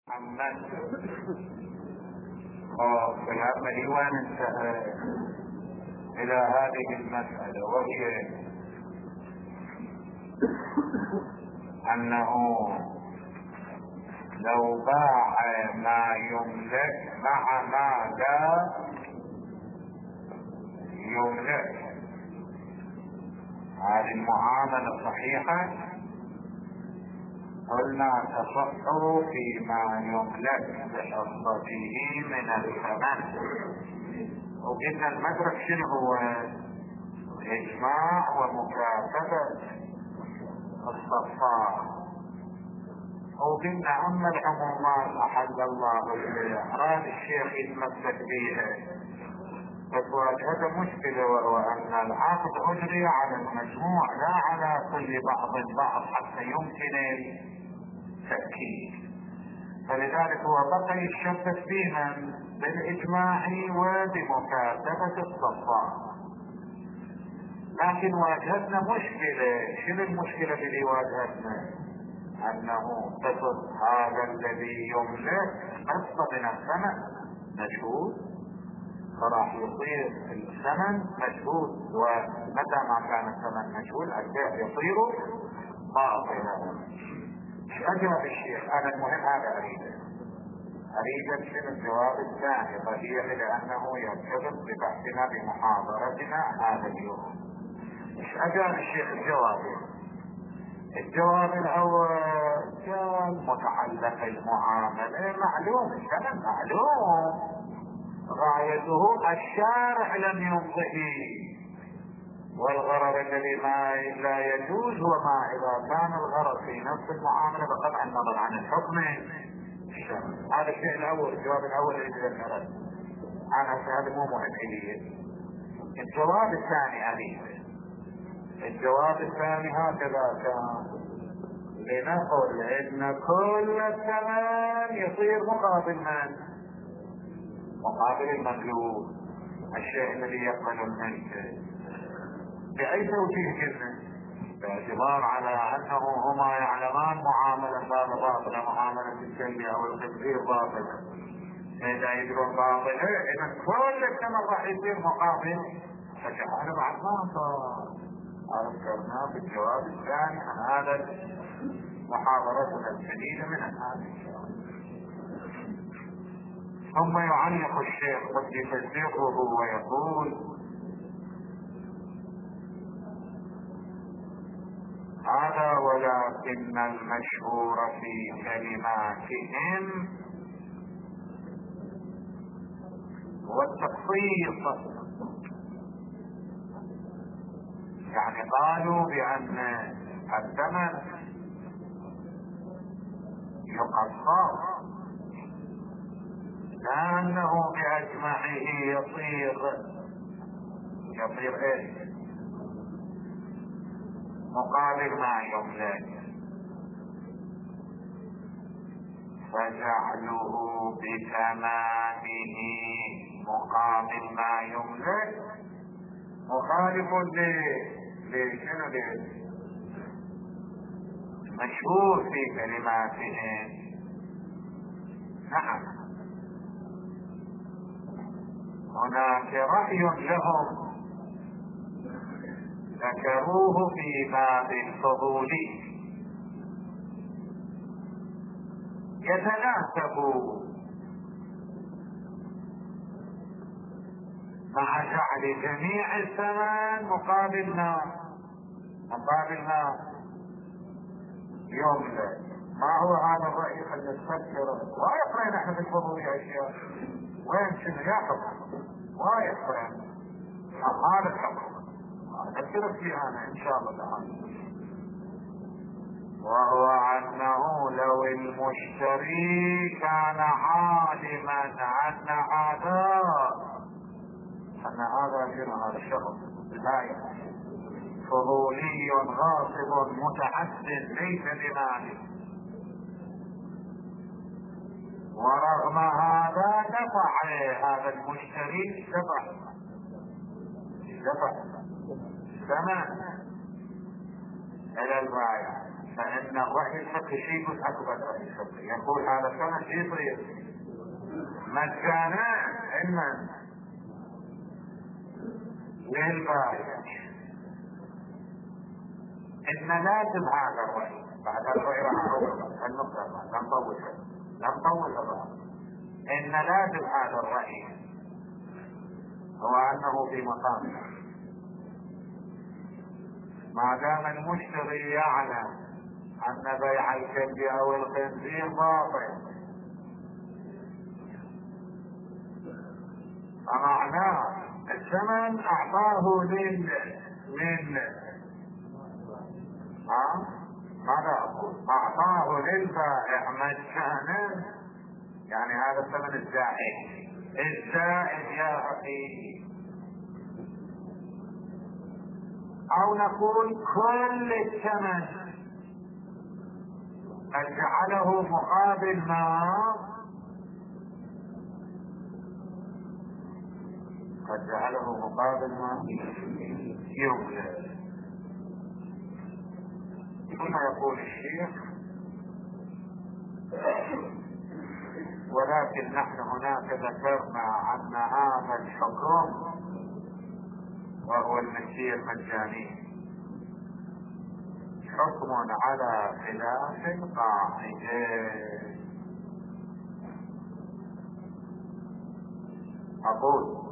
عمد فالعمل وين انتهى الى هذه المسألة، وهي انه لو باع ما يملك مع ما لا يملك، هذه المعاملة صحيحة؟ قلنا تصح فيما يملك بحصته من الثمن، وقلنا المدرك شنو هو؟ اجماع ومكاتبة الصفاء. وقلنا اما العمومات احل الله اليه اراد الشيخ يتمسك بها، فتواجهته مشكلة، وهو ان العقد اجري على المجموع لا على كل بعض حتى يمكن التأكيد، فلذلك هو بقي يشبك فيها بالاجماع وبمكاتبة الصفاء. لكن واجهتنا مشكلة. شنو المشكلة اللي واجهتنا؟ انه تصف هذا الذي يملك قسط من الثمن مجهول، فراح يصير الثمن مجهول، ومتى ما كان الثمن مجهول البيع يصير باطلا. ايش اجاب الشيخ؟ انا المهم هذا اريد شنو الجواب الثاني، طبيعي لانه يرتبط ببحثنا بمحاضرتنا هذا اليوم. ايش اجاب الشيخ؟ الجواب الاول كان متعلق المعاملة معلوم، الثمن معلوم، غايته الشارع لم يمضه، والغرض الذي ما لا يجوز هو ما اذا كان الغرض في نفس المعاملة بقطع النظر عن الحكم الشرعي. هذا الشيء الاول، الجواب الاول اللي ذكرته انا، هذا مو مهم لي. الجواب الثاني الجواب الثاني هكذا كان، لنقل ان كل الثمن يصير مقابل من؟ مقابل المملوك، الشيء الذي يقبل الملك. بأي توجيه قلنا؟ باعتبار على انه هما يعلمان معاملة باطلة، معاملة الكلب او الخنزير باطلة، فاذا يدرون باطلة اذا كل الثمن راح يصير مقابل، فجعل بعد ما صار ذكرناه بالجواب الثاني عن هذا محاضرتنا الجديدة من هذا الشيء. ثم يعلق الشيخ قد تصديقه ويقول: هذا ولكن المشهور في كلماتهم هو التخصيص، يعني قالوا بأن الثمن يقصر لأنه بأجمعه يصير ايش؟ مقابل ما يملك، فجعله بثمانه مقابل ما يملك مخالف لشنو مشهور في كلماتهم. نعم، هناك رأي لهم ذكروه في باب الفضول يتناسب مع جعل جميع الثمن مقابل ما يملك. ما هو هذا الرأي؟ خلينا نفكر. وايقرأ نحن في الفضول اشياء وين شنو يحكم، وايقرأ هذا الحكم اذكرك فيه انا ان شاء الله تعالى، وهو انه لو المشتري كان عالما ان هذا هذا الشخص لا فضولي غاصب متعد ليس بمالك، ورغم هذا دفع هذا المشتري دفع ثمن الى البائع، فإن الرأي الفقهي شيء أكبر رأي الفقهي، يقول هذا الثمن شيء يصير مجانا علما للبائع. إن لازم هذا الرأي بعد الرأي راح نطول النقطة، لم نطول الرأي. إن لازم هذا الرأي هو أنه في مقامه ما دام المشتري يعلم أن بيع الكلب أو الخنزير باطل، فمعناه الثمن أعطاه ماذا أقول؟ أعطاه للبائع مجانا، يعني هذا الثمن الزائد يا أخي. أو نقول كل الثمن قد جعله مقابل ما يولد. ثم يقول الشيخ: ولكن نحن هناك ذكرنا أن هذا الحكم وهو الملكية المجانية حكم على خلاف القاعدة. أقول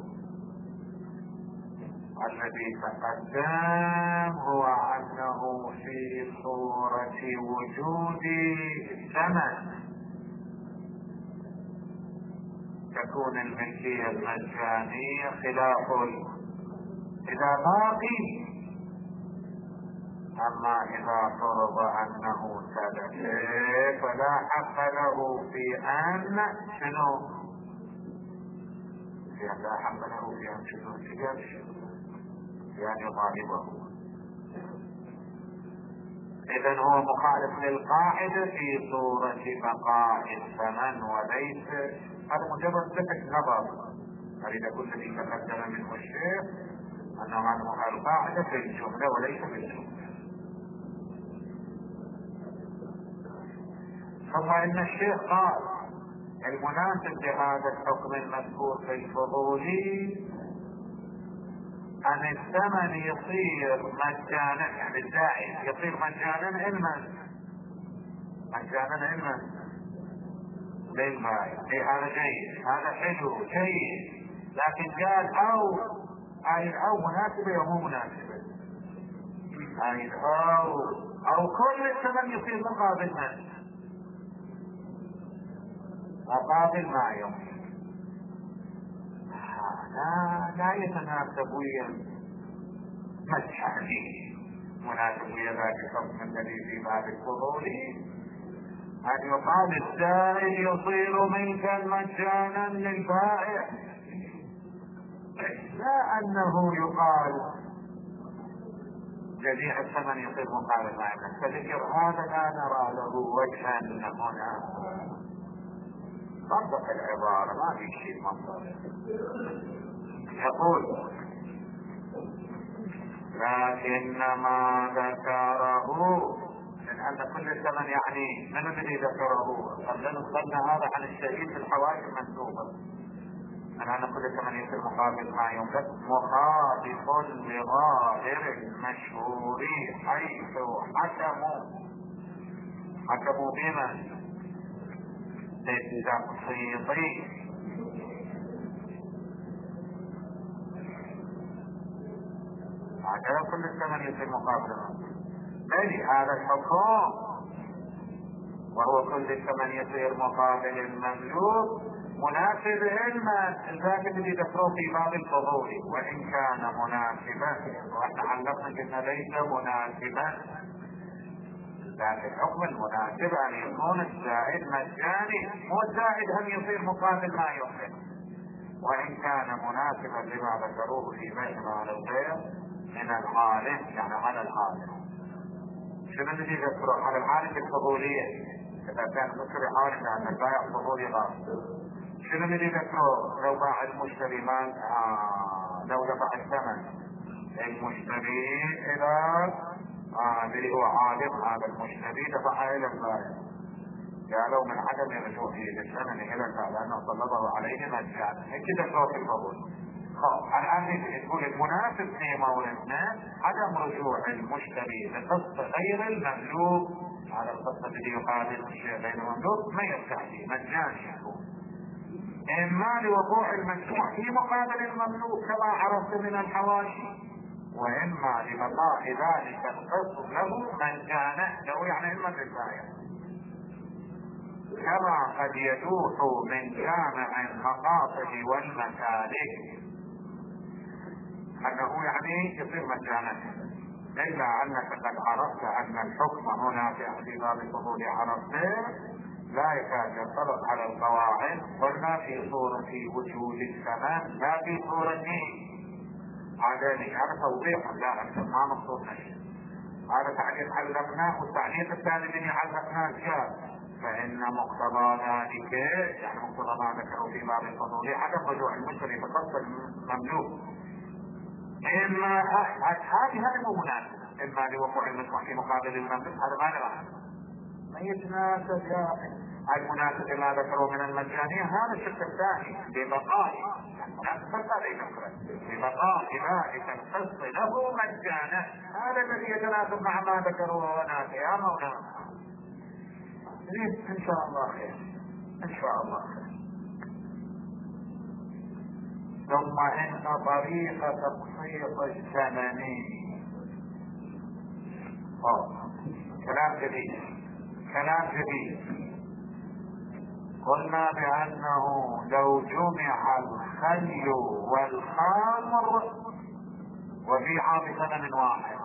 الذي تقدم هو أنه في صورة وجود الثمن تكون الملكية المجانية خلاف إذا باقي. أما إذا فرض أنه سلف فلا حق له في أن لا حق له في أن يعني يطالبه. إذن هو مخالف للقاعدة في صورة بقاء الثمن، وليس هذا مجرد لفت نظر. أريد أقول الذي تقدم منه الشيخ أنه هذا القاعدة في الجملة وليس في الجملة. ثم إن الشيخ قال المناسب لهذا الحكم المذكور في الفضولي أن الثمن يصير مجانا، يعني الزائد يصير مجانا علما للبائع. هذا جيد، هذا حلو جيد، لكن قال أو مناسبة أو مو مناسبة، أو كل الثمن يصير مقابل ما يمكن. لا يتناسب ويا مجاني، مناسب ويا ذاك الحكم الذي في باب الفضول أن يقال الزائد يصير ملكا مجانا للبائع، لا أنه يقال جميع الثمن يصير مقابل ما يمكن. فذكر هذا لا نرى له وجها هنا. منطق العبارة ما في شيء منطق. يقول لكن ما ذكره من أن كل الثمن، يعني من الذي ذكره؟ قبل نقلنا هذا عن الشهيد في الحوائج المنسوبة، من أن كل الثمن يصير مقابل ما يملك مخالف لظاهر المشهور، حيث حكموا بمن بالتقسيط. هكذا كل الثمن يصير مقابل بل هذا الحكم وهو كل الثمن يصير مقابل المملوك مناسب علما ذاك الذي ذكره في باب الفضول، وإن كان مناسبا. واحنا علقنا قلنا ليس مناسبا، لكن الحكم المناسب أن يكون الزائد مجاني، مو الزائد أن يصير مقابل ما يمكن. وإن كان مناسبا لما ذكروه في بيع على الغير من الحالة، يعني على الحالة. شنو الذي ذكره على الحالة الفضولية؟ إذا كان المشتري حالة أن البائع فضولي غاصب. شنو الذي ذكره لو باع المشتري لو دفع الثمن المشتري إلى اللي هو عالم هذا المشتري دفع الى البائع، قالوا من عدم رجوعه للثمن الى البائع لانه طلبه عليه مجانا، هيك دفعوا في الفضل. الآن تقول المناسب في موردنا عدم رجوع المشتري لقسط غير المملوك على القسط الذي يقابل الشيء غير المملوك ما يرجع فيه مجاني يكون، إما لوقوع المدفوع في مقابل المملوك كما عرفت من الحواشي، وإما لبقاء ذلك القسط له مجانا له، يعني إما للبائع، كما قد يدوح من جامع المقاصد والمسالك انه يعني يصير مجانا، الا انك قد عرفت ان الحكم هنا في اعتبار الفضول عرفته لا يكاد ينطبق على القواعد، قلنا في صورة وجود الثمن لا في صورة عدمه، هذا توضيح لا ما مقصود شيء، هذا تعليق علمناه، والتعليق الثاني الذي علقناه جاء، فان مقتضى ذلك يعني مقتضى ما ذكروا في باب الفضول عدم رجوع المشتري بقسط المملوك، اما هذه مو مناسبة، اما لوقوع المدفوع في مقابل المملوك هذا ما نراه ما يتناسب، المناسب ما ذكروا من المجانية هذا الشق الثاني ببقاء ذلك القسط له مجانا، هذا الذي يتناسب مع ما ذكروا هناك يا مولانا. ان شاء الله خير ان شاء الله خير. ثم ان طريقة تقسيط الثمن كلام جديد قلنا بانه لو جمع الخل والخمر وبيعا بثمن واحد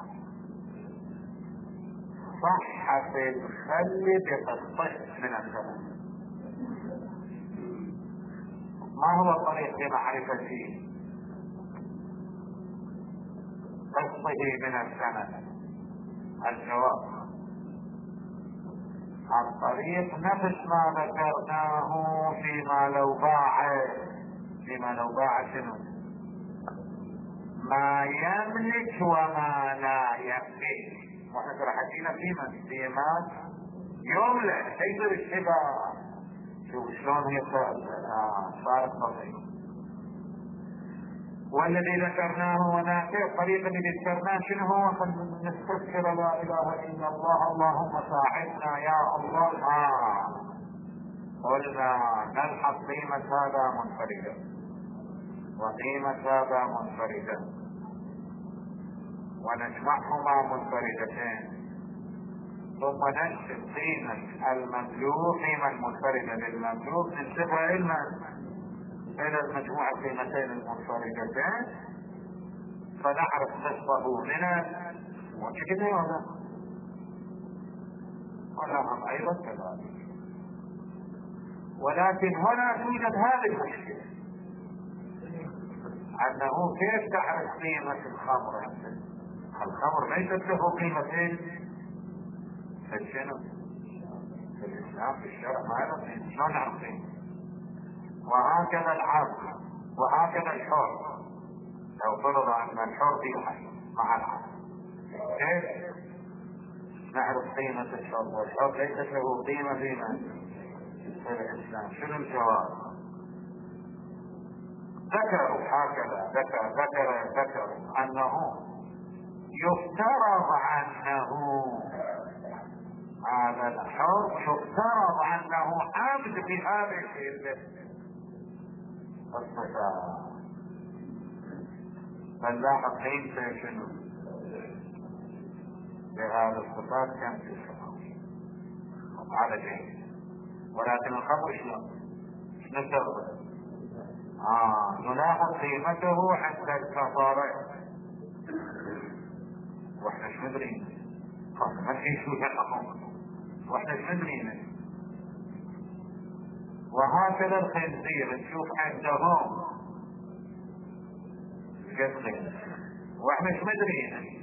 صح في الخل بقسطه من الثمن. ما هو الطريق لمعرفة قسطه من الثمن؟ الجواب الطريق نفس ما ذكرناه فيما لو باع شنو؟ ما يملك وما لا يملك، واحنا ترى حكينا فيما يملك ليس بالشباب. شوف شلون هي صارت بسيطة. والذي ذكرناه هناك الطريق اللي ذكرناه شنو هو؟ نستذكر لا اله الا الله اللهم ساعدنا يا الله. قلنا نلحظ قيمة هذا منفردا وقيمة هذا منفردا ونجمعهما منفردتين، ثم ننسب قيمة المملوك قيمة المنفردة للمملوك ننسبها إلى المجموعة القيمتين المنفردتين فنعرف قسطه من وكذا ولا هم أيضا كذلك. ولكن هنا توجد هذه المشكلة أنه كيف تعرف قيمة الخمر؟ الخمر ليست له قيمتين في الشنو؟ في الإسلام في الشرع ما له، شلون نعرف قيمة؟ وهكذا العبد وهكذا الحر، لو فرض ان الحر في مع العبد كيف نعرف قيمة الحر؟ والحر ليست له قيمة في الاسلام. شنو الجواب؟ ذكروا هكذا ذكروا انه يفترض انه هذا الحر يفترض انه عبد في هذه الصفات، فنلاحظ قيمته شنو بهذه الصفات كم في الخمر هذا شيء. ولكن الخمر شنو سبب؟ نلاحظ قيمته عند الكفارة واحنا شو مدرين ما في شو يحقهم واحنا شو مدرين. وهكذا الخنزير نشوف عندهم قتل واحنا ايش مدرين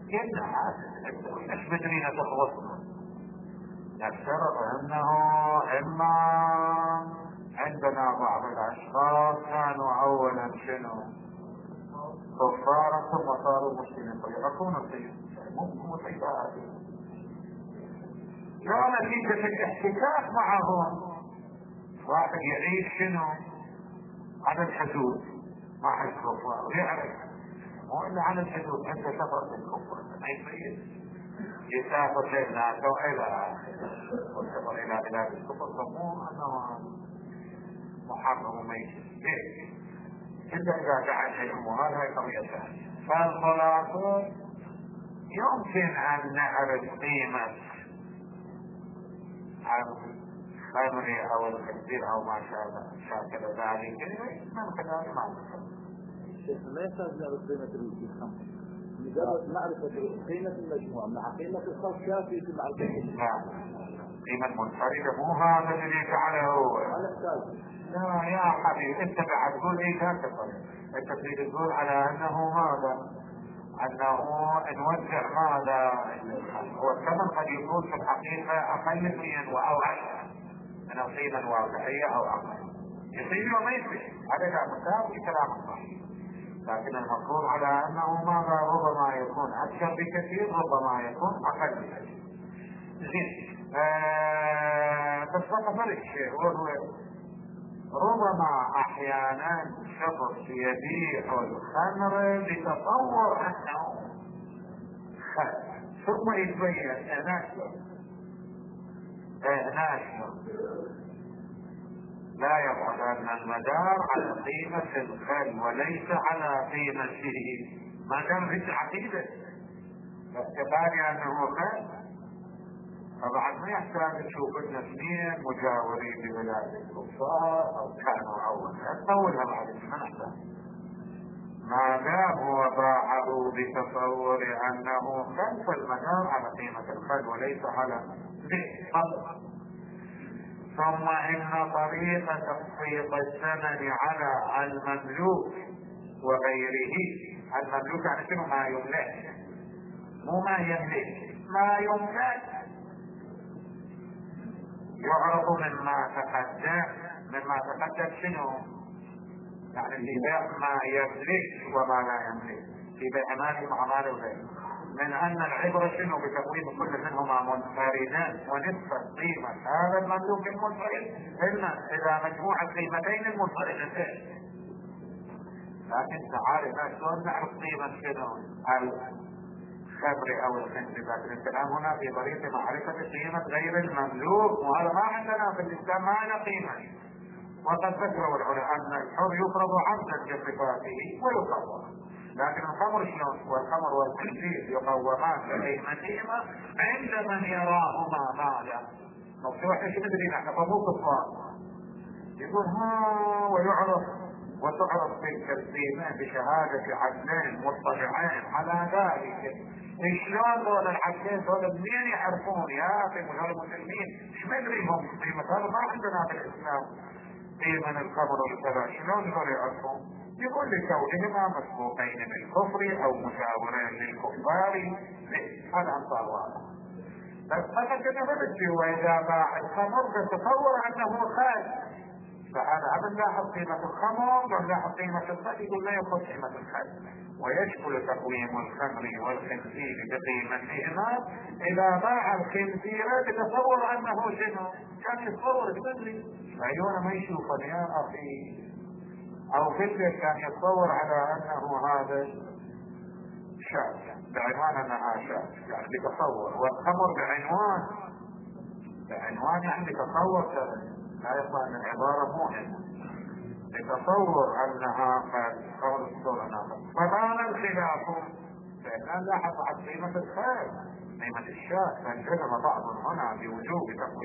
ايش مدرين تخلصنا. نفترض انه اما عندنا بعض الاشخاص كانوا اولا شنو كفارا ثم صاروا مسلمين فيعرفون الطيب مو متشابه. لو نتيجة الاحتكاك معهم واحد يعيش شنو على الحدود مع الكفار ويعرف مو الا على الحدود، انت سفر الكفار ما يصير يسافر لنا الى والسفر الى بلاد الكفر، فمو انه محرم وميت الا اذا جعل شيء، وهذا قضية ثانية. فالخلاصة يمكن ان نعرف قيمة الخمر او الخنزير او ما شاكل ذلك من خلال ما نفهم. لا يحتاج نعرف قيمة الخمر، مجرد معرفة قيمة المجموعة مع قيمة الخلق كافية في معرفة. لا، قيمة منفردة مو هذا الذي جعله. لا يا حبيبي، انت بعد تقول ايه كان تقول، انت تريد تقول على انه ماذا، انه نوزع ماذا، هو الثمن قد يكون في الحقيقة اقل من او اكثر من القيمة الواقعية او اقل، يصير وما يصير، هذا مساوي كلام صحيح، لكن المفروض على انه ماذا ربما يكون اكثر بكثير، ربما يكون اقل بكثير. زين بس فقط الشيء وهو ربما احيانا شخص يبيع الخمر بتصور انه خمر، ثم يتبين ناشر لا يبعد ان المدار على قيمة الخل وليس على قيمته، ما دام في عقيدة باعتبار انه خل، طبعا ما يحتاج تشوف لنا اثنين مجاورين ببلاد الكفار او كانوا اول تطولها بعد ما نحتاج، ما دام هو باعه بتصور انه خلف المدار على قيمة الخل وليس على ذكر. ثم ان طريقة تخفيض الثمن على المملوك وغيره، المملوك يعني شنو؟ ما يملك، مو ما يملك، ما يملك يعرف مما تقدم شنو؟ يعني في بيع ما يملك وما لا يملك، في بيع مال مع مال غيره، من ان العبرة شنو؟ بتقويم كل منهما منفردا ونصف قيمة هذا المملوك المنفرد إلا اذا مجموع القيمتين المنفردتين. لكن تعالى شلون نعرف قيمة شنو الخمر او الخنزير؟ لكن الكلام هنا في طريقة معرفة قيمة غير المملوك، وهذا ما عندنا في الاسلام، ما له قيمة. وقد ذكروا العلماء ان الحر يفرض عبدا بصفاته ويقوم، لكن الخمر شلون؟ والخمر والخنزير يقومان بقيمتهما عند من يراهما ماذا مفتوح. ايش ندري نحن فمو كفار، يقول ها ويعرف وتعرف تلك القيمة بشهادة عدلين مطلعين على ذلك. شلون دول العدلين دول منين يعرفون يا اخي هذول المسلمين؟ ايش ما ندريهم قيمة؟ هذا ما عندنا في الاسلام قيمة الخمر والكذا، شلون دول يعرفون؟ يقول لكونهما مسبوقين بالكفر او مجاورين للكفار، هذا انصار واضح. بس فقط كده واذا باع الخمر بتصور انه خال، فهذا عم نلاحظ قيمة الخمر ونلاحظ قيمة الخل، يقول لا يقول قيمة الخل، ويشكل تقويم الخمر والخنزير بقيمتهما إذا باع الخنزير بتصور أنه شنو؟ كان يتصور تبني عيونه ما يشوفه يا أخي، أو فكرة كان يتصور على أنه هذا شاذ بعنوان أنها شاذ، يعني بتصور، والخمر بعنوان يعني بتصور لا يصح ان العبارة مهمة لتصور انها قد قول انها فبان الخلاف، فإن لاحظ عن قيمة الخير قيمة الشاة، فانجزم بعض هنا بوجوب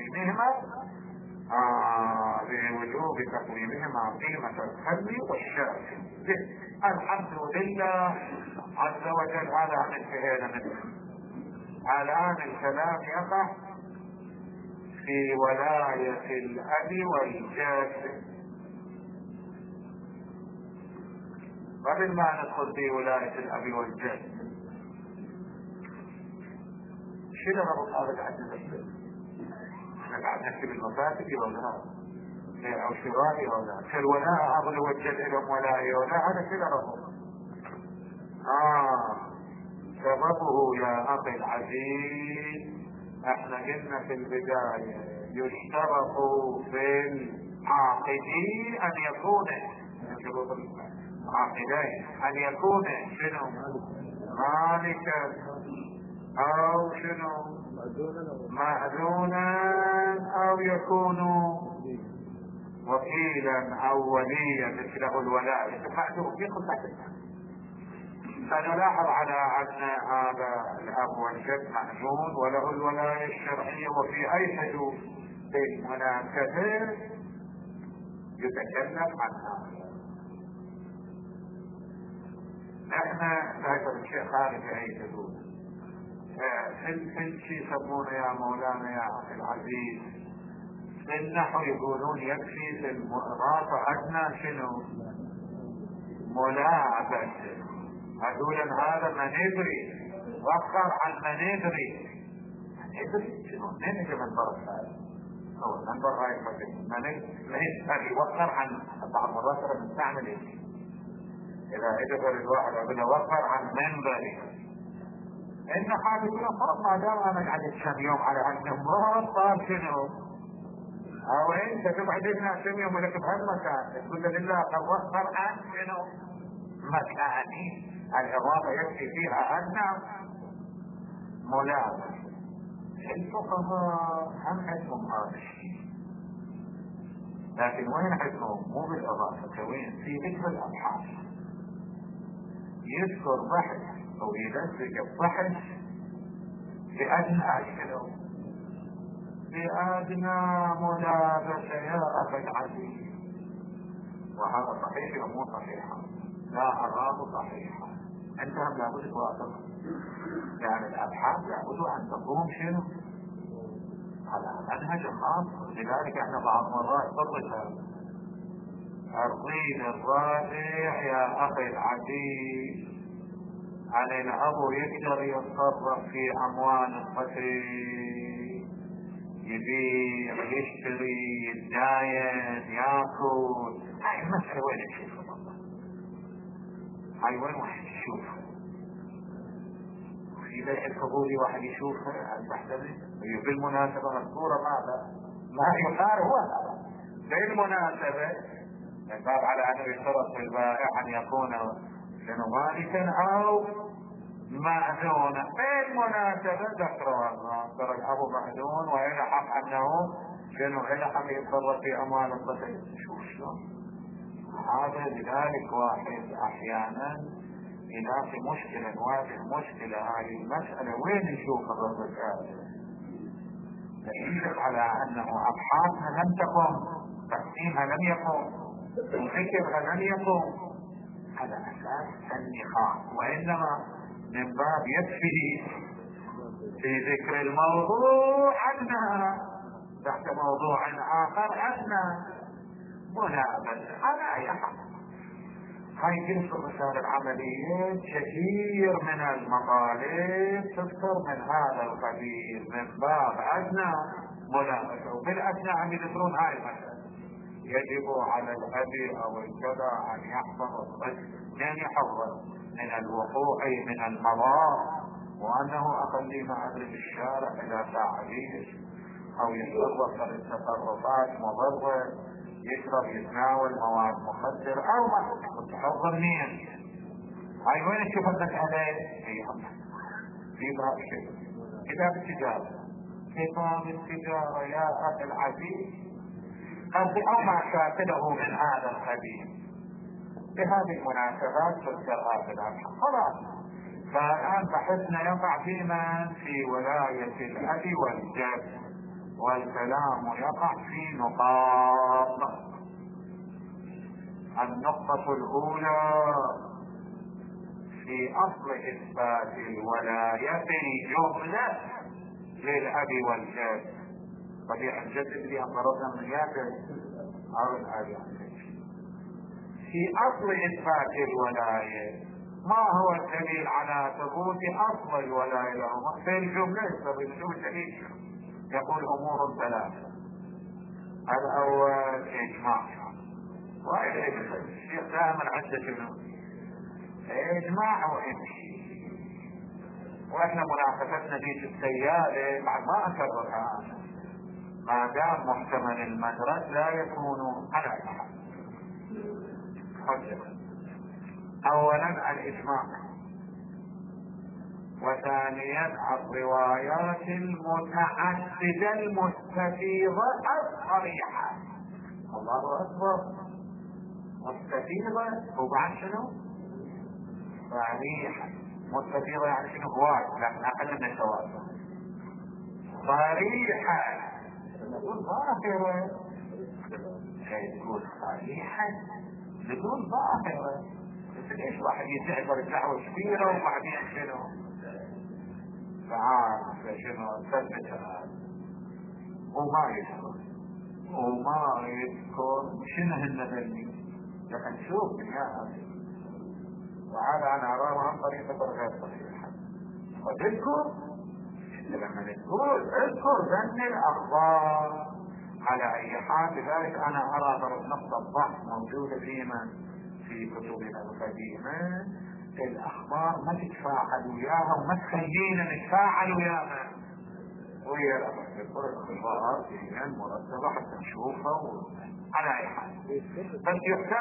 تقويمهما قيمة الخل والشاة. الحمد لله عز وجل. هذا عن انتهينا منه. الآن الكلام يقع في ولاية الأب والجد. قبل ما ندخل في ولاية الأب والجد، شنو ربط هذا العدد؟ احنا قاعد نحكي بالمفاسد ولا او شرائي ولا في الولاء أبو والجد لهم ولاية ولا هذا شنو ربط؟ سببه يا أخي العزيز، احنا قلنا في البداية يشترط في العاقدين أن يكون شروط العاقدين أن يكون شنو؟ مالكا أو شنو؟ مأذونا أو يكون وكيلا أو وليا مثله الولاء المأذون في خطة. فنلاحظ على أن هذا الأب والجد مأذون وله الولاية الشرعية، وفي أي حدود المناسبة يتكلم عن هذا. احنا ذكر الشيخ خالد في أي حدود في يسمونه يا مولانا يا أخي العزيز في النحو يقولون يكفي في المرافع أدنى شنو؟ ملاعبة. أقول هذا منبري وفر عن منبري. منبري شنو؟ منبري من برا هذا هو من برا يفكر منبري وفر عن بعض مرات بنستعمل ايش؟ إذا اجبر الواحد أقول وفر عن منبري إن حاجة فرق ما دام أنا قاعد كم يوم على هالنمرات صار شنو؟ أو أنت تبعد لنا كم يوم لك بهالمكان تقول لله قد وفر عن شنو؟ مكاني. الإضافة يكفي فيها أن ملازم. الفقهاء هم عندهم هذا الشيء، لكن وين عندهم؟ مو بالإضافة، وين في ذكر الأبحاث يذكر بحث أو يلزق البحث بأدنى شنو؟ بأدنى ملابسة يا أخي العزيز. وهذا صحيح أو مو صحيح؟ لا أراه صحيحا. أنت هم لابد توافق، يعني الأبحاث لابد أن تقوم شنو؟ على منهج خاص. لذلك احنا بعض مرات نطلق الريد الرائع يا أخي العزيز عن الأب يقدر يتصرف في أموال القتيل، يبيع يشتري يتداين ياكل. هاي المسألة وين تشوفها؟ هاي وين واحد يشوفها؟ في بيع الفضولي واحد يشوفها المحتمل. بالمناسبة الصورة ماذا؟ ما يقال هو هذا بالمناسبة من باب على أنه يشترط في البائع أن يكون مالكا أو مأذونا. بالمناسبة ذكروا ترى الأب مأذون وإلى حق أنه شنو إلى حق يتصرف في أموال القتل. شوف شلون هذا. لذلك واحد أحيانا إذا في مشكلة نواجه مشكلة هذه المسألة وين نشوف الرد هذا؟ نشوف على أنه أبحاثنا لم تقم، تقسيمها لم يقم، وفكرها لم يقم على أساس النقاش، وإنما من باب يكفي في ذكر الموضوع عنا تحت موضوع آخر عنا منابذة على أي حق. هاي جنس الرسالة العملية كثير من المطالب تذكر من هذا القبيل من باب أدنى منابذة، وبالأدنى عم يذكرون هاي المسألة. يجب على الأب أو الكذا أن يحفظ الطفل لأن يحفظ من الوقوع من المضار، وأنه أقل ما أدري بالشارع إذا ساعديه أو يتصرف التصرفات مضرة، يشرب يتناول مواد مخدرة أو ما تحضر مين. هاي وين تشوف المسألة؟ في باب شيء كتاب التجارة. كتاب التجارة يا أخي العزيز أو ما شاكله من هذا القبيل بهذه المناسبات تذكر هذا الأمر خلاص. فالآن بحثنا يقع فيما في ولاية الأب والجد، والكلام يقع في نقاط. النقطة الأولى في أصل إثبات الولاية في جملة للأب والجد. طبيعة الجد اللي أمرنا من يابر أو الأب. في أصل إثبات الولاية ما هو الدليل على ثبوت أصل الولاية لهما في الجملة؟ شو الدليل؟ يقول أمور ثلاثة. الأول إجماع، والشيخ دائما عنده شنو؟ إجماع وإمشي. واحنا مناقشتنا دي السيالة بعد ما اكررها انا، ما دام محتمل المدرك لا يكون على الحال حجة. اولا الاجماع، وثانيا الروايات المتعددة المستفيضة الصريحة. الله اكبر، مستفيضة وبعد شنو؟ صريحة. مستفيضة يعني شنو؟ هواي، لكن اقل من التواتر. صريحة نقول ظاهرة، تقول صريحة بدون ظاهرة. ليش واحد يتعبر دعوة كبيرة وبعدين شنو؟ تعال شنو ثبت هذا وما يذكر شنو هالنبني. لكن شوف يا أخي، وهذا انا اراه عن طريقة غير صحيحة. وتذكر لما نقول اذكر ذن الاخبار على اي حال. لذلك انا ارى ضرب نقطة ضعف موجودة في كتبنا القديمة. الاخبار ما تتفاعل وياها وما تخلينا نتفاعل وياها ويا الاخبار هي مرتبة حتى نشوفها على اي حال. بس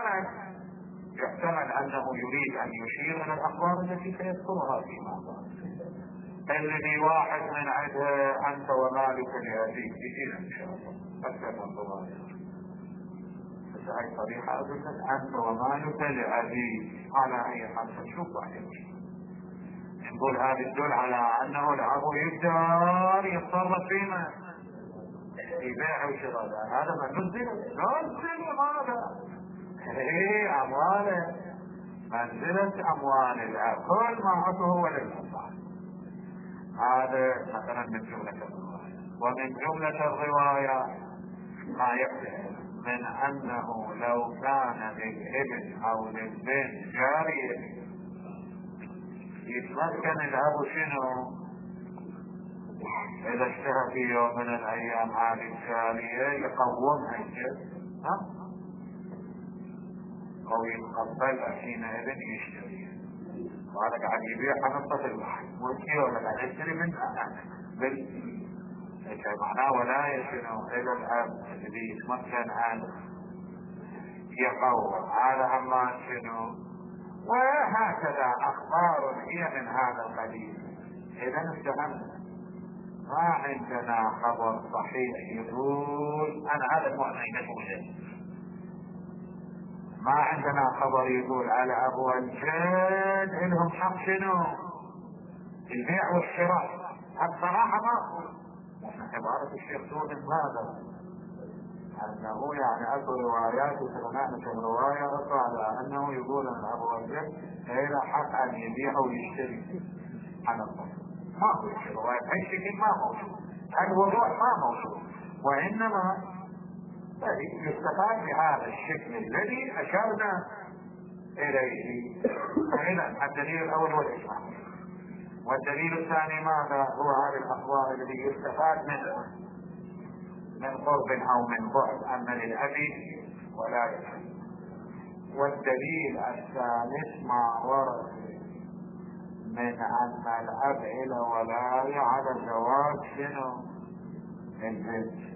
يحتمل انه يريد ان يشير الى الاخبار التي سيذكرها فيما بعد. الذي واحد من عندها انت ومالك لابيك بيجينا ان شاء الله اكثر من ضوابط. بس هاي صريحة اقول لك انت ومالك لابيك على اي حال. نشوف بعدين نقول هذا يدل على انه الاب يقدر يتصرف فيما في بيع وشراء. هذا ما ننزل ماذا؟ ايه امواله، منزلة اموال الاب، كل ما عطه هو للانصار. هذا مثلا من جملة الرواية. ومن جملة الرواية ما يحدث من انه لو كان للابن او للبنت جارية يتمكن الاب شنو اذا اشتهى في يوم من الايام هذه الجارية يقومها الجد او يتقبلها حينئذ يشتري. وهذا قاعد يبيع نصف الواحد والكيلو قاعد يشتري منها معناه ولاية شنو الى الاب الذي يتمكن ان يقوم هذا اما شنو. وهكذا اخبار هي من هذا القبيل. اذا استهمنا ما عندنا خبر صحيح يقول انا هذا المؤمن موجود. ما عندنا خبر يقول على ابو الجد انهم حق شنو البيع والشراء. الصراحة ما عبارة الشيخ سود هذا انه يعني اكو روايات وسمعنا رواية اخرى على انه يقول ان ابو الجد له حق ان يبيع ويشتري على الله. ما هو رواية اي شيء ما موجود، الوضوح ما موجود. وانما يستفاد بهذا الشكل الذي اشرنا اليه. فاذا الدليل الاول هو الاجماع، والدليل الثاني ماذا؟ هو هذه الاخبار التي يستفاد منها من قرب او من بعد ان للاب ولاية. والدليل الثالث ما ورد من ان الاب له ولاية على زواج شنو البنت،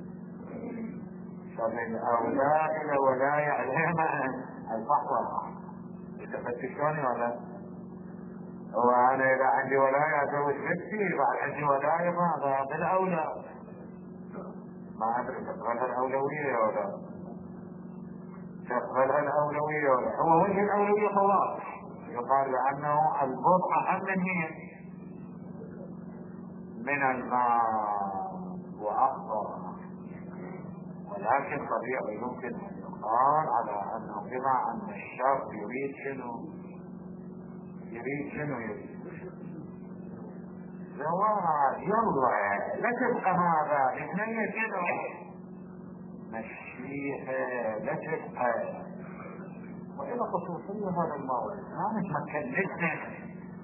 فبالاولاد له ولاية عليهما الفحوى. تفتشوني ولا؟ وانا اذا عندي ولاية ازوج بنتي بعد عندي ولاية ماذا بالاولاد؟ ما ادري تقبلها الاولوية ولا تقبلها الاولوية ولا. هو وجه الاولوية خلاص يقال لانه البضعة اهم من المال واخطر. ولكن طبيعي يمكن ان يقال على انه بما ان الشرط يريد شنو زواج. يلا لا تبقى هذا الاثنين كده مشيها لا تبقى. وإلى خصوصية هذا الموضوع ما نتمكن الاثنين.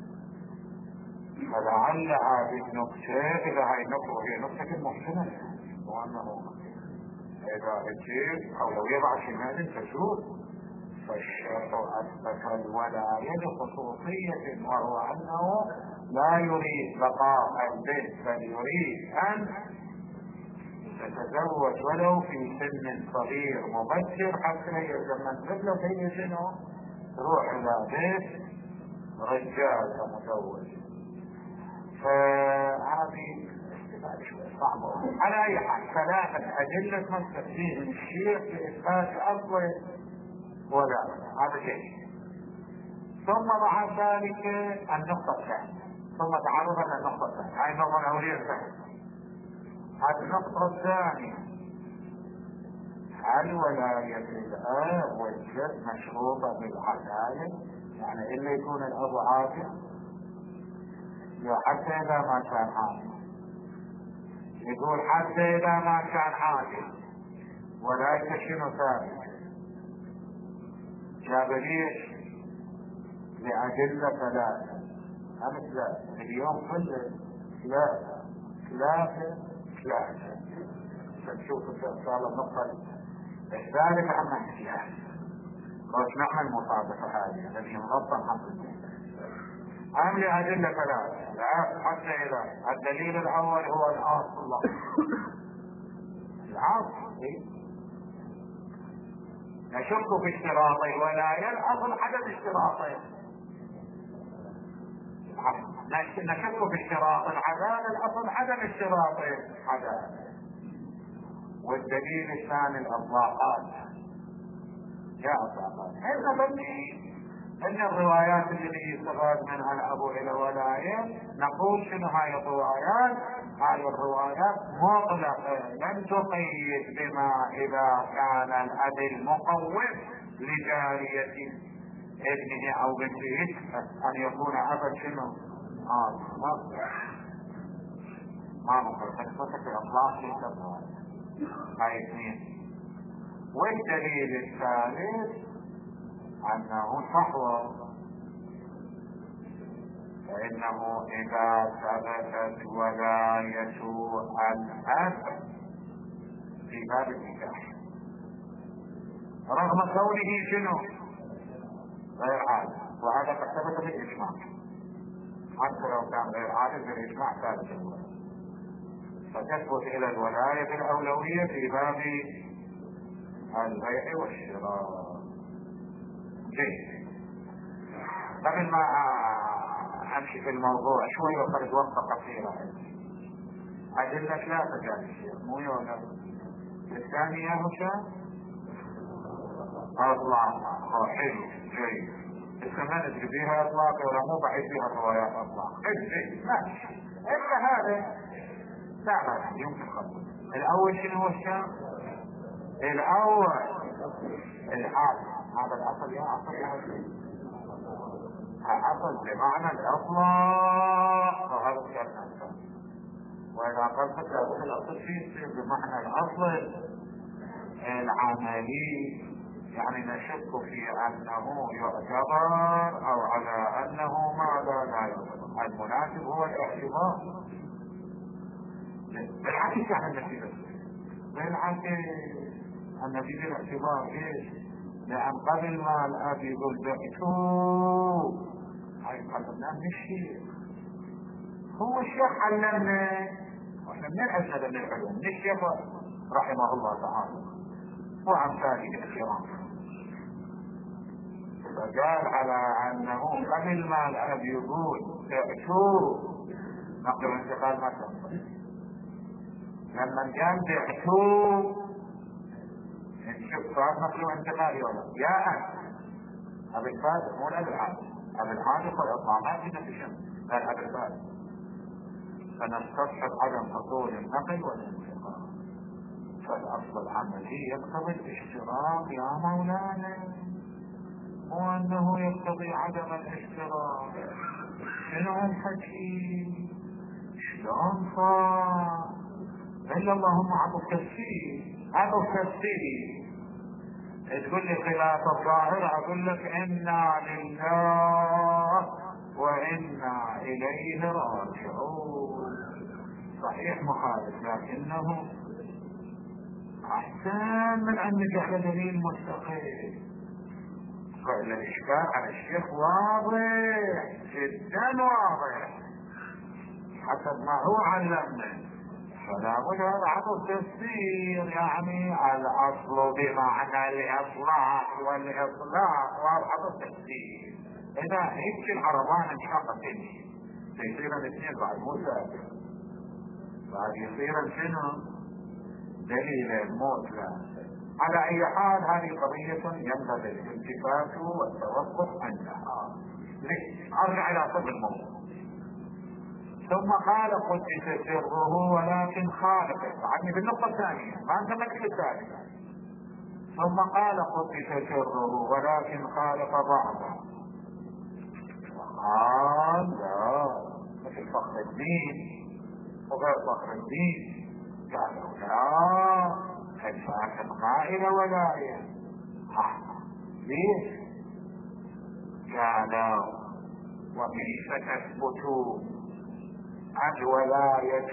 فلعل هذه النقطة إذا هاي النقطة هي نقطة محسنة وأنه إذا الشيء أولوية بعد شمال تشوف فالشيخ أثبت الولاية لخصوصية، وهو أنه لا يريد بقاء البنت بل يريد أن تتزوج ولو في سن صغير مبكر حتى لما تبلغ هي شنو تروح إلى بيت رجال مزوج. فهذه صعبة. على أي حال ثلاثة أدلة مثل فيه الشيخ بإثبات أصل ولا هذا شيء. ثم بعد ذلك النقطة الثانية، ثم تعرض على النقطة الثانية، هاي النقطة الأولية الثانية. النقطة الثانية، هل ولاية الأب والجد مشروطة بالعدالة؟ يعني إلا يكون الأب عادل حتى إذا ما كان عادل. يقول حتى إذا ما كان عادل ولايته شنو ثابت؟ جاب ليش؟ لأدلة ثلاثة. ثلاثة اليوم كله ثلاثة. فنشوف صار النقطة الثالثة عن الثلاثة. قلت نعمل مطابقة هذه الذي منظم حمد الله. أم لأدلة ثلاثة. لا حتى إذا الدليل الأول هو الأصل. الأصل نشك في اشتراطه ولا الأصل عدم اشتراطه. نشك في اشتراط العدالة، الأصل عدم اشتراطه عدالة. والدليل الثاني الإطلاقات. يا إطلاقات إحنا بني ان الروايات اللي يستفاد منها الأب إلى ولاية نقول شنو هاي الروايات؟ هاي الروايات مطلقة لم تقيد بما إذا كان الأب المقوم لجارية ابنه أو بنته أن يكون أبا شنو؟ ما نقول تثبت الإطلاق في الرواية. هاي اثنين. والدليل الثالث أنه صحوة، فإنه إذا ثبتت ولاية الأب في باب النكاح رغم كونه شنو غير عادل، وهذا قد ثبت بالإجماع حتى لو كان غير عادل بالإجماع ثابت، فتثبت إلى الولاية بالأولوية في باب البيع والشراء. جيد. قبل ما امشي في الموضوع شوي وقد وقت قصيرة أدلة لا تجعل الشيء مو يولا الثانية هشام اطلاق. حلو جيد. الثمان ادري فيها اطلاق ولا مو بعيد فيها الروايات اطلاق. جيد ماشي. الا هذا لا يمكن خطوة. الاول شنو هو الشام؟ الاول الحال. هذا الأصل يا أصل يا أصل بمعنى الإطلاق، وهذا الشرط. وإذا قلت لابد الأصل فيه بمعنى الأصل العملي، يعني نشك في أنه يعتبر أو على أنه ماذا لا يعتبر. المناسب هو الاعتبار بالعكس عن النتيجة. بالعكس النتيجة الاعتبار ايش؟ لأن قبل ما الأب يقول بعتوه هاي قلنا من الشيخ. هو الشيخ علمنا واحنا من الأجنة من العلوم من الشيخ رحمه الله تعالى وأمثاله الكرام. فقال على أنه قبل ما الأب يقول بعتوه نقل انتقال ما تنقل. لما قال بعتوه شوف صار نقل انتقالي ولا يا أبي الفاتح مو الأب العادل. أبي العادل والإطلاقات في نفس الشمس قال أبي الفاتح. فنستصحب عدم حصول النقل والانتقال. فالأصل العملي يقتضي الاشتراك يا مولانا، وأنه يقتضي عدم الاشتراك. شنو هالحكي؟ شلون صار؟ إلا اللهم عطوا التفسير. عطوا التفسير تقول لي خلاف الظاهر اقول لك انا لله وانا اليه راجعون. صحيح مخالف لكنه احسن من انك على دليل مستقيم. الإشكال على الشيخ واضح جدا، واضح حسب ما هو علمنا. فلا بد هذا التفسير، يعني الأصل بمعنى الإطلاق والإطلاق وهذا التفسير. إذا هيك العربان انشقت يصير الاثنين بعد مو ثابت، بعد يصير شنو دليل الموت. لا، على اي حال هذه قضية ينبغي الالتفات والتوقف عندها. ارجع الى صدر الموضوع. ثم قال قدس سره ولكن خالق، عني بالنقطة الثانية ما انت مكتب الثالثة. ثم قال قدس سره ولكن خالق بعضه، وقال لا مثل فخر الدين وغير فخر الدين قالوا لا الفاتح قائل ولاية. ليش؟ قالوا وكيف تثبت الولاية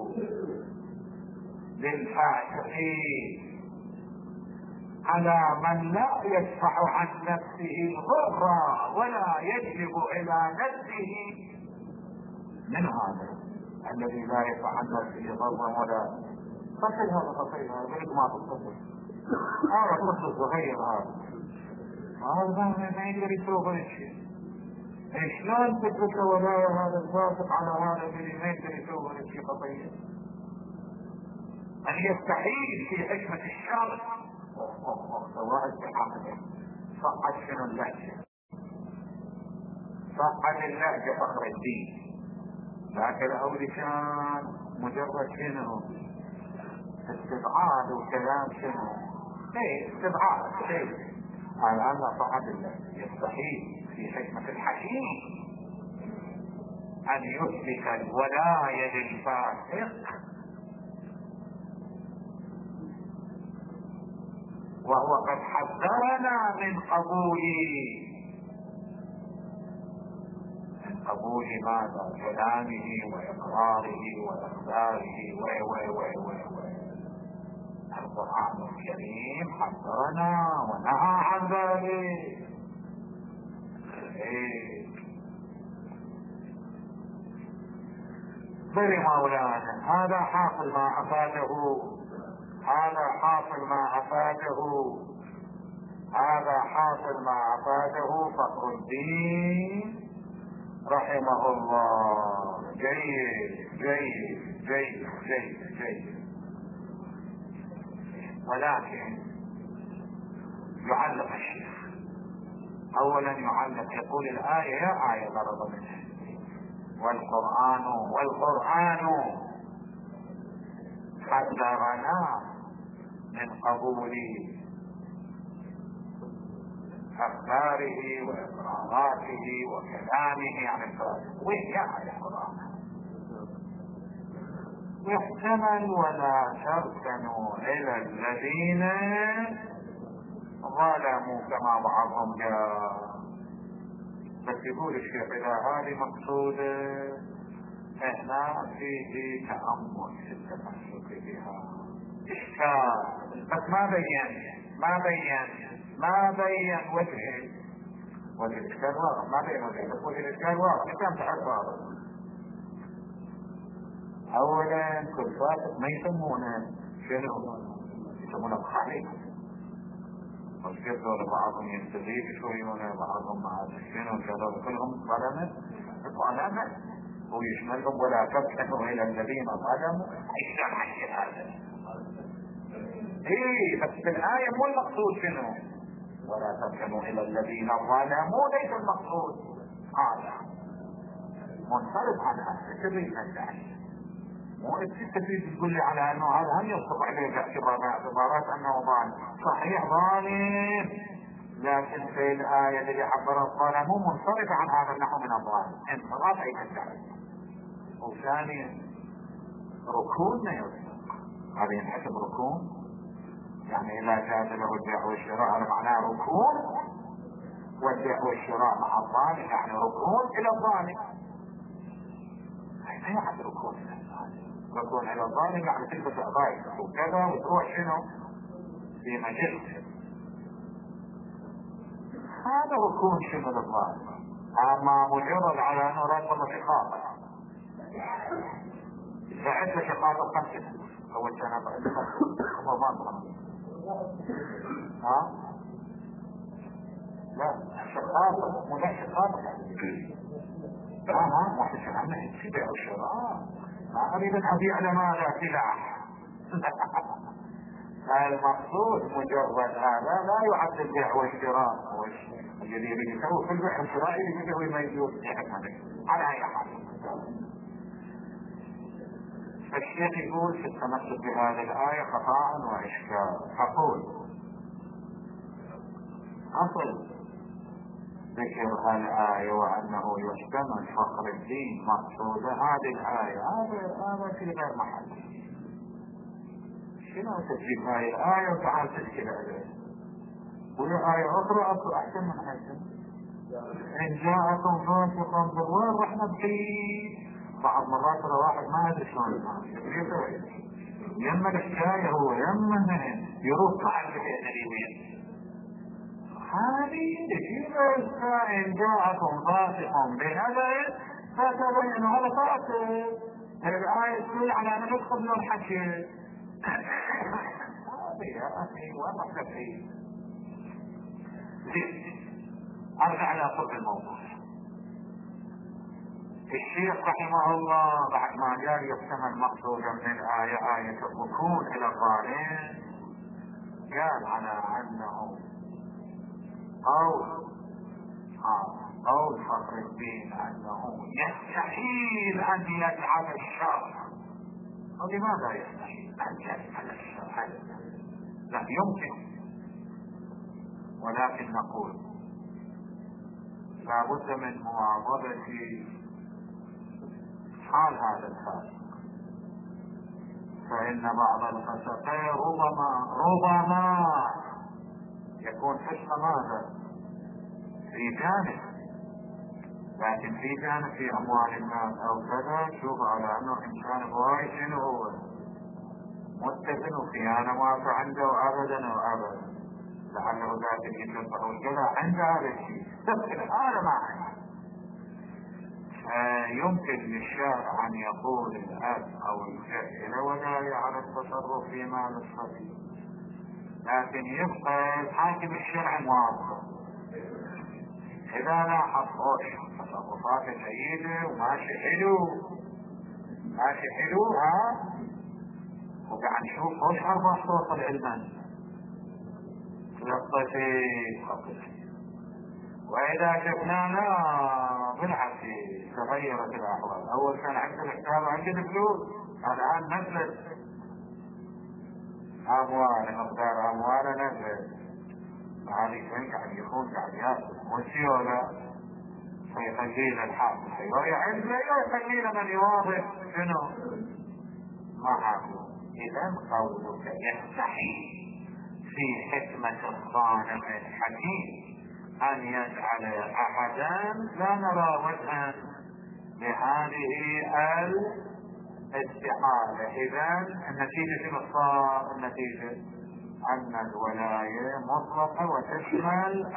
للفاتحين على من لا يدفع عن نفسه الضر ولا يجلب الى نفسه من هذا الذي لا يدفع عن نفسه ضرا ولا فصل. هذا فصل، هذا ما تتصل، هذا فصل صغير، هذا ما يقدر يسوي شيء. شلون تثبت ولاية هذا الواثق على هذا الذي ما يقدر يسوي شيء خطير؟ أن يستحيل في حكمة الشرع سواء بحقه. صعد شنو اللهجة؟ صعد اللهجة فخر الدين، لكن الأول كان مجرد شنو استبعاد وكلام شنو استبعاد شيء. الآن صعد اللهجة. يستحيل في حكمة الحكيم أن يثبت الولاية للفاسق وهو قد حذرنا من قبول ماذا؟ كلامه وإقراره وإخباره القرآن الكريم حذرنا ونهى عن ذلك. بل مولانا هذا حاصل ما أفاده، هذا حاصل ما أفاده، هذا حاصل ما أفاده فخر الدين رحمه الله. جيد جيد جيد جيد جيد. ولكن يعلق الشيخ اولا، يعلق يقول الآية يا آية ضرب منها والقرآن حذرنا من قبول أخباره وإقراراته وكلامه عن الفاسق. وين يا آية القرآن؟ يحتمل ولا تركنوا إلى الذين ظلموا كما بعضهم جاء. بس يقول الشيخ إذا هذه مقصودة هنا فيه تأمل في التمسك بها. إشكال بس ما بين وجهه، والإشكال واضح ما بين وجهه، بس وجه الإشكال واضح كم تعرف واضح. أولا كل فاسق ما يسمونه شنو؟ يسمونه خالق. والكذب بعضهم يستغيث شويون بعضهم مع شنو كذا كلهم ظلمة ويشملهم ولا تركنوا إلى الذين ظلموا. شلون حكي هذا؟ بس في الآية مو المقصود شنو؟ ولا تركنوا إلى الذين ظلموا، ليس المقصود هذا، منصرف عن هذا. تريد الآية مو تريد تقول لي على انه هذا هم يصدق عليه اعتبارات انه ظالم. صحيح ظالم، لكن في الآية التي عبر الظالم مو منصرف عن هذا النحو من الظالم، انصراف اي تدعي. وثانيا ركون ما يصدق، هذا ينحسب ركون، يعني لا جاز له البيع والشراء، هذا معناه ركون، والبيع والشراء مع الظالم يعني ركون الى الظالم. ما يعني ركون الى الظالم؟ ركون الى الظالم يعني تلبس اعضائك وكذا وتروح شنو في مجلس. هذا ركون شمل الظاهر. اما مجرد على انه لا يصل شقاقة، اذا عدت شقاقة 5 اول سنة رمضان ها لا شقاقة مو لا شقاقة ما تشعر عنه السبع والشراء. ما اريد ان ابيع لماذا سلاح. المقصود مجرد هذا لا يعد البيع والشراء. الذي يريد يسوي في البيع والشراء يسوي ما يجوز على اي حال. الشيخ يقول في التمسك بهذه الآية خطأ وإشكال. أقول أصل ذكر الآية وأنه يحتمل فقر الدين مقصودة هذه الآية هذا في غير محل. شنو تجيب هذه الآية وتعال تشكل عليه وهي آية أخرى أكو أحسن من هذا. إن جاءكم فاسق بالوين رح نبكي. بعض مرات ترى واحد ما أدري شلون يما الحكاية هو يما يروح قاعد بين هذه تجيب إن جاءكم فاسق بنبأ فتبينوا هذا فاسق. الآية تقول على أن ندخل من الحكي هذه يا أخي وضح لك فيه. أرجع إلى صلب الموضوع. الشيخ رحمه الله بعد ما جاء يحتمل مقصودا من الآية آية الركون إلى الظالم قال على أنه قول فخر الدين أنه يستحيل أن يجعل الشر. ولماذا يستحيل أن يجعل الشر؟ لا يمكن. ولكن نقول لا بد من مواظبة حال هذا الفاسق. فإن بعض الفسقين ربما يكون حسن ماذا في جانب، لكن في جانب في أموال الناس أو كذا شوف على أنه إنسان وايد شنو هو متزن وخيانة ما في عنده أبدا وأبدا. لعله ذاك يجب أو الجلع عند هذا الشيء هذا ما عنده. يمكن للشارع أن يقول الأب أو الجد ولا يعرف التصرف في مال الصغير، لكن يبقى الحاكم الشرعي موظف إذا لاحظ تصرفات جيدة وماشي حلو وقاعد نشوف خوش أربع صوت العلمان لقطتي. وإذا شفنانا بالعكس تغيرت الأحوال. أول كان عندنا الحساب عندنا فلوس، الآن نزلت أموال، مقدار أموال نزلت. هذه كان قاعد يكون قاعد ياكل والسيولة فيخلينا الحاكم يخلينا من يواظب شنو معه. إذا قولك يستحيل في حكمة الصانع الحكيم أن يجعل أحدا لا نرى وجها لهذه الاستحالة. إذا النتيجة شنو صار؟ النتيجة أن الولاية مطلقة وتشمل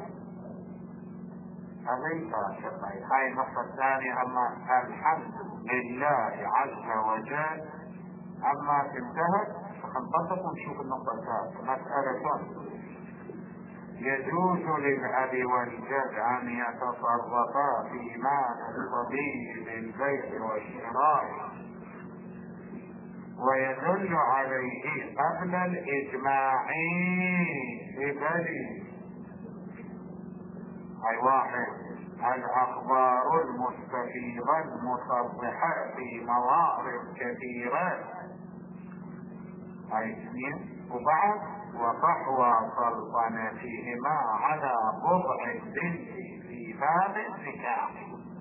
الرفاق. هاي النقطة الثانية. أما الحمد لله عز وجل أما انتهت فنطبق ونشوف النقطة الثالثة. مسألة يجوز للأب والجد أن يتصرفا في مال الصبي بالبيع والشراء ويدل عليه قبل الإجماع ببلي. أي واحد الأخبار المستفيضة المصرحة في موارد كثيرة. أي اثنين. وبعد وفحوى سلطنتهما على بضع البنت في باب النكاح.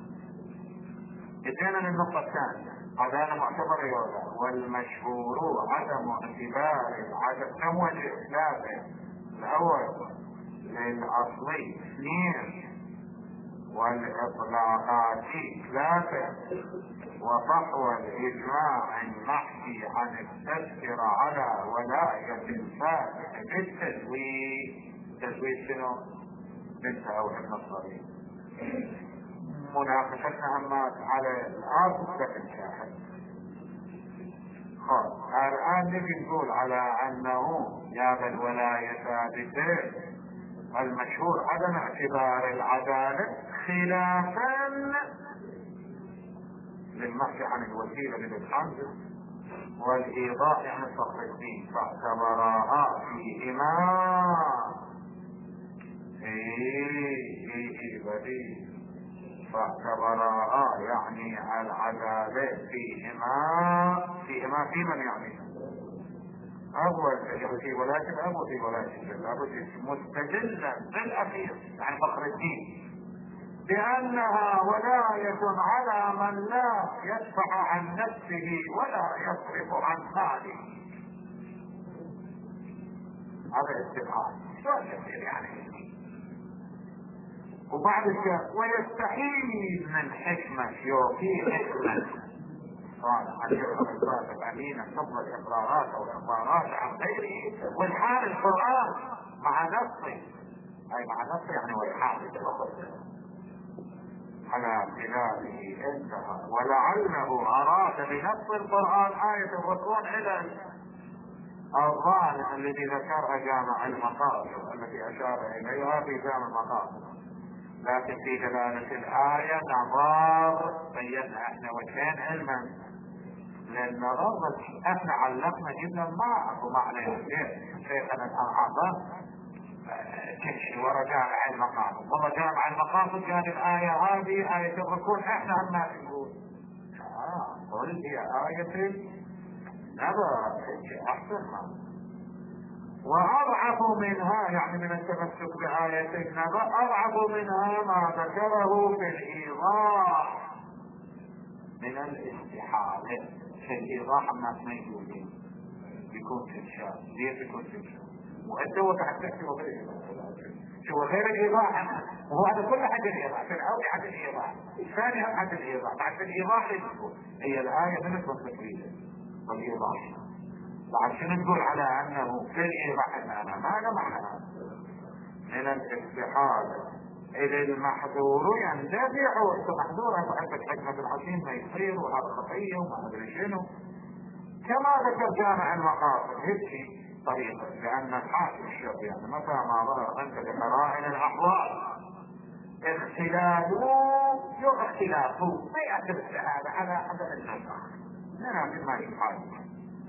جئنا للنقطة الثانية. هذا معتبر يولا والمشهور عدم اعتبار العدد كم وجه ثلاثة. الأول للأصلي 2 والإطلاقات 3 وفحوى الإجماع المحكي عن التذكرة على ولاية الفاتح بالتزويد. تزويد شنو؟ بنت او ابن الصغير. مناقشتنا همات على الارض بشكل شاحن. الان نجي نقول على انه جاب الولاية ثابتة، المشهور عدم اعتبار العدالة خلافا للنهي عن الوسيلة للحمد والايضاح عن فخر الدين، فاعتبراها فيهما فاعتبراها يعني العدالة فيهما في من يعني أول في ولاية الأب وفي ولاية الأب مستدلا بالأخير عن فخر الدين بأنها ولاية على من لا يدفع عن نفسه ولا يصرف عن ماله. هذا استبعاد شو يصير يعني؟ وبعد كده ويستحيل من حكمة في حكمة قال عن الصادق أمينة قبل الإقرارات أو الإخبارات عن غيره والحال القرآن مع نصه، أي مع نصه يعني والحال على خلافه انتهى. ولعله أراد بنص القرآن آية الركون إلى الظاهر الذي ذكرها جامع المقاصد التي أشار إليها في جامع المقاصد، لكن في دلالة الآية نظر بينا احنا وجهين علما، لأن رغم احنا علقنا جدا ما اكو معنى شيخنا الأعظم تمشي ورا جامع المقاصد، والله جامع المقاصد كان الآية هذه آية الركون احنا هم نقول قل هي آية نظر أحسن ما وأضعف منها يعني من التمسك بآية النبأ أضعف منها ما ذكره في الإيضاح من الاستحالة. في الإيضاح ما يقولين يكون في الشام ليه يكون في الشام وأنت وتحكي شو غير الإيضاح وهو هذا كل حد الإيضاح في الأول حد الإيضاح الثاني هم حد الإيضاح بعد الإيضاح هي الآية من التطبيق والإيضاح بعد شنو تقول على انه في الايضاح انا ماذا معنى من الاستحالة الى المحظور يندفع محظور وحبة حكمة الحكيم ما يصير وهذا خطية وما ادري شنو كما ذكر جامع المقاصد هيك طريقة، لان الحاكم الشرعي يعني متى ما ظهر انت بقرائن الاحوال اختلافه ما يأثر السعادة على عدم النفع لنا ما يحاول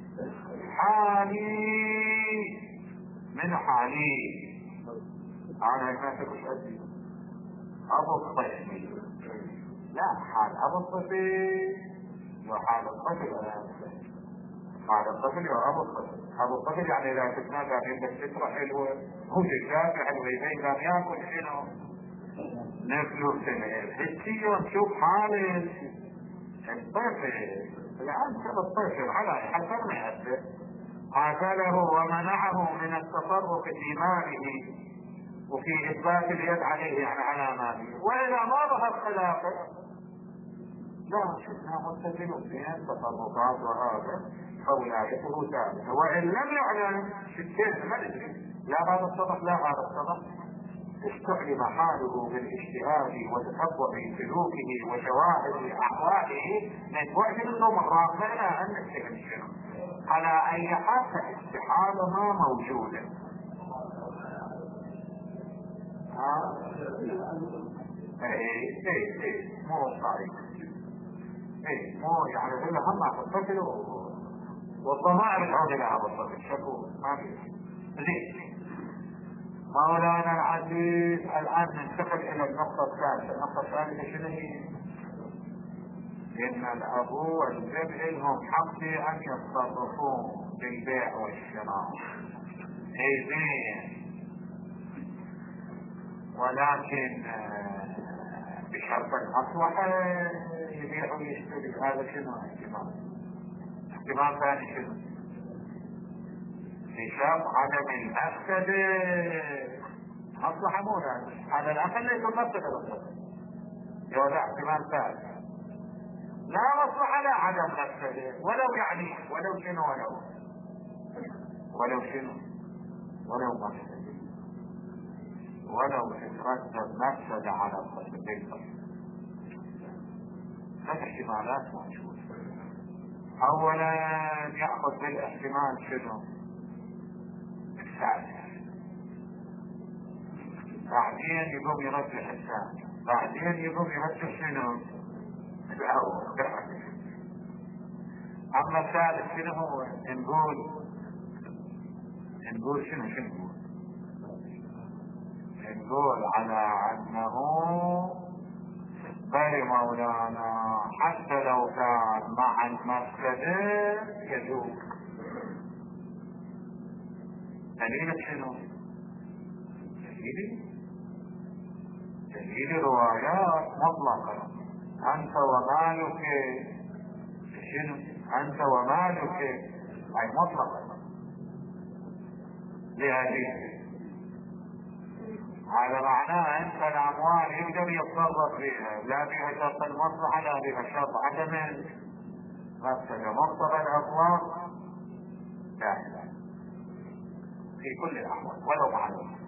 حالي من حالي انا ما تقول ابو الطفل لا حال ابو الطفل وحال الطفل حال الطفل وابو الطفل. ابو الطفل يعني اذا تتنادى عندك فترة حلوة هو الشافع حلوة زي كان ياكل شنو نفله سنة هيك نشوف حال الطفل الآن الطفل على حسب ما يأثر قاتله ومنعه من التصرف في ماله وفي إثبات اليد عليه يعني على ماله، وإذا ما ظهر خلافه لا شفنا متفقون في التصرفات وهذا فولايته ثابتة، وإن لم يعلن شكين ما ندري لا هذا الصدق لا هذا الصدق استعلم حاله بالاجتهاد وتتبع سلوكه وشواهد احواله نتوجد انه مرات لا ان الشيخ على اي حال استحالها موجوده. ايه مو صحيح مو يعني هلا هم الطفل والضمائر العودة لها بالطفل شكو ما في ليش مولانا العزيز. الآن ننتقل إلى النقطة الثالثة. النقطة الثالثة شنو هي؟ إن الأبو والجد لهم حق أن يتصرفوا بالبيع والشراء زين، ولكن بشرط المصلحة يبيع ويشتري. هذا شنو احتمال ثاني شنو؟ بشرط عدم المفسدة مصلحة مو ذلك على الأقل ليس مفسدة بالضبط يوضع احتمال ثالث لا مصلحة لا عدم مفسدة ولو يعني ولو شنو ولو مفسدة ولو تترتب مفسدة على الطرفين. ثلاث احتمالات موجودة. اولا يأخذ بالاحتمال شنو؟ الثالث، بعدين يقوم يرجح الثاني، بعدين يقوم يرجح شنو؟ الاول. اما الثالث شنو هو؟ نقول شنو نقول على انه بل مولانا حتى لو كان مع المفسدة يجوز. دليل شنو؟ دليل روايات مطلقة. انت ومالك شنو؟ انت ومالك اي مطلقة لهذه. هذا معناه انت الاموال يقدر يتصرف فيها، لا بها شرط المصلحة لا بها شرط عدم المفسدة. مقتضى الاطلاق لا في كل الاحوال ولو مع الوقت.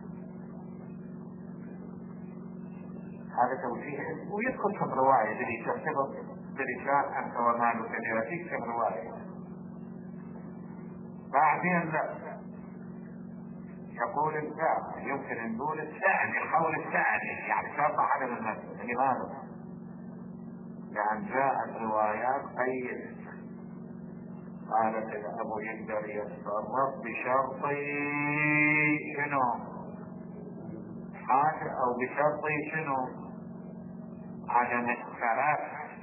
هذا توجيه ويدخل كم رواية اللي ترتبط برشاء انت ومالك لهذه كم رواية. بعدين لا يقول الثاني، يمكن نقول الثاني قول الثاني يعني شرط عدم المفسدة. لماذا؟ لأن جاءت روايات قيد قالت الأب يقدر يتصرف بشرط شنو؟ حاجة أو بشرط شنو؟ عدم الثلاث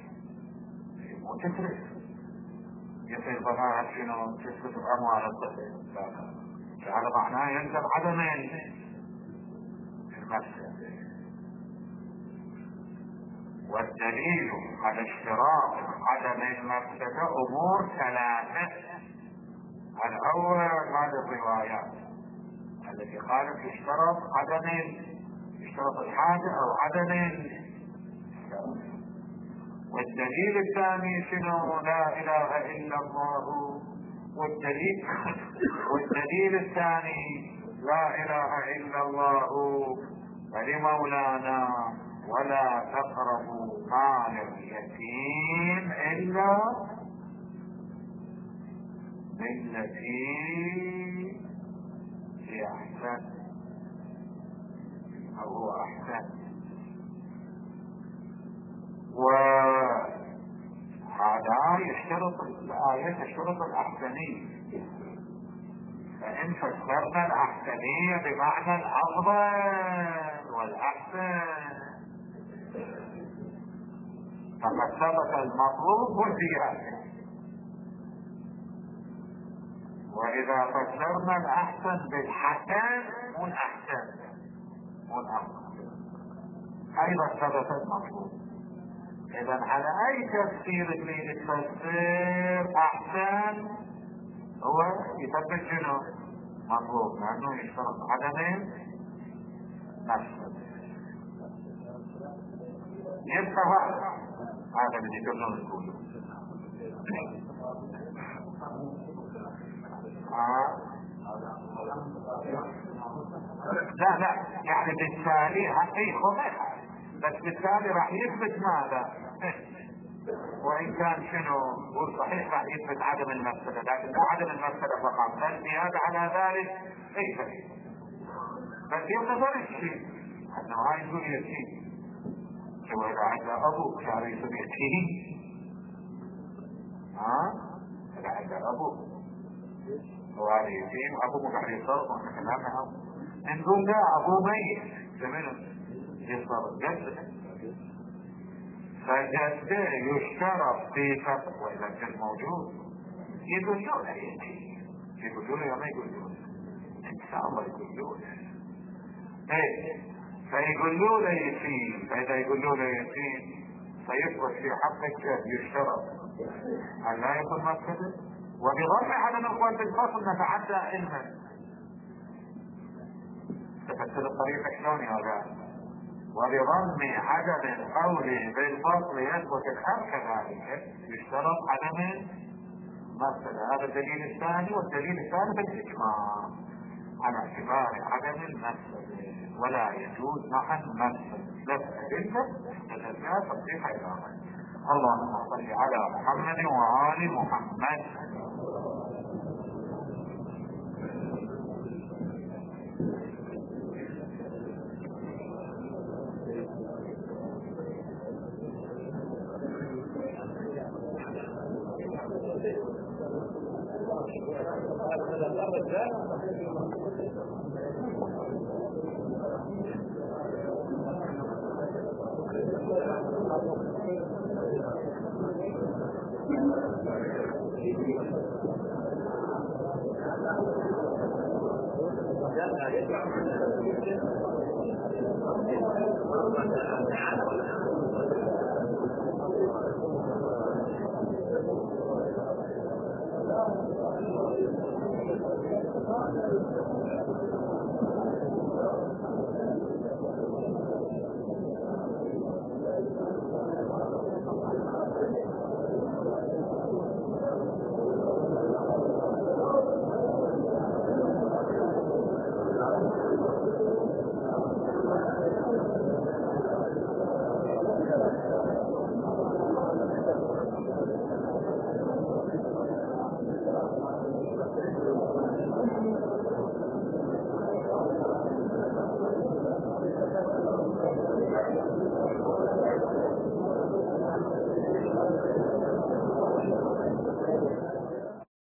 وتفرق يصير ظهرها شنو؟ تسقط أموال الطفل. هذا معناه يلزم عدم المفسدة. والدليل على اشتراط عدم المفسدة امور ثلاثة. الاول هذه الروايات التي قالت يشترط الحاجة او عدم. والدليل الثاني شنو؟ لا اله الا الله. والدليل الثاني لا اله الا الله فلمولانا ولا تقربوا مال اليتيم الا بالتي هي احسن او هو احسن. وهذا يشترط الآية تشترط الأحسنية. فإن فسرنا الأحسنية بمعنى الأفضل والأحسن فقد ثبت المطلوب والزيادة. وإذا فسرنا الأحسن بالحسن والأحسن والأفضل أيضا ثبت المطلوب. إذا على أي تفسير تريد تفسير أحسن هو يثبت شنو؟ مطلوب، لأنه يشترط عدم مفسدة. يبقى هذا اللي كنا نقوله. لا يعني بالتالي حقيقة بس بالتالي راح يثبت ماذا؟ وإن كان شنو هو صحيح راح يثبت عدم المفسدة، لكن مو عدم المفسدة فقط بل زيادة على ذلك أي شيء. بس ينتظر الشيء أنه هاي يقول يتيم سوى إذا عند أبوك شعر يسمى يتيم. إذا عند أبوك هو هذا يتيم أبوه قاعد يصرف واحنا كلامنا نقول لا أبوه ميت زمنه يصرف جده فجده يشترط في فقط. وإذا كان موجود يقولون يتيم يقولون يا ما يقولون إن شاء الله يقولون فيقولون يتيم. فإذا يقولون يتيم فيثبت في حق الجد يشترط أن لا يكون مفسدة. وبغض عن الأقوال بالفصل نتعدى علما تفسر الطريقة شلون هذا. وبضم عدم قوله بالفصل يثبت الحق كذلك يشترط عدم مفسدة. هذا الدليل الثاني. والدليل الثالث الإجماع على اعتبار عدم المفسدة. ولا يجوز معا نفس إلا تتجاه تصحيح إلى غيره. اللهم صل على محمد وآل محمد. يلا